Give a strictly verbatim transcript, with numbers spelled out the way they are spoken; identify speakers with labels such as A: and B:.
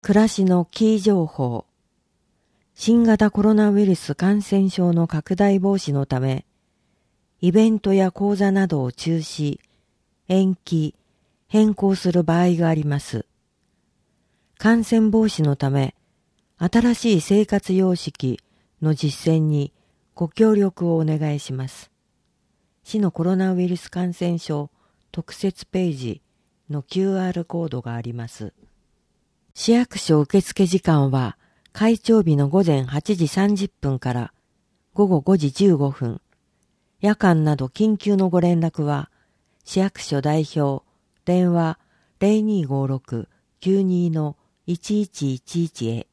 A: 暮らしのキー情報。新型コロナウイルス感染症の拡大防止のため、イベントや講座などを中止、延期、変更する場合があります。感染防止のため、新しい生活様式の実践にご協力をお願いします。市のコロナウイルス感染症特設ページの キューアール コードがあります。市役所受付時間は開庁日の午前はちじさんじゅっぷんから午後ごじじゅうごふん。夜間など緊急のご連絡は市役所代表電話 ゼロにーごーろく きゅうにーのいちいちいちいち へ。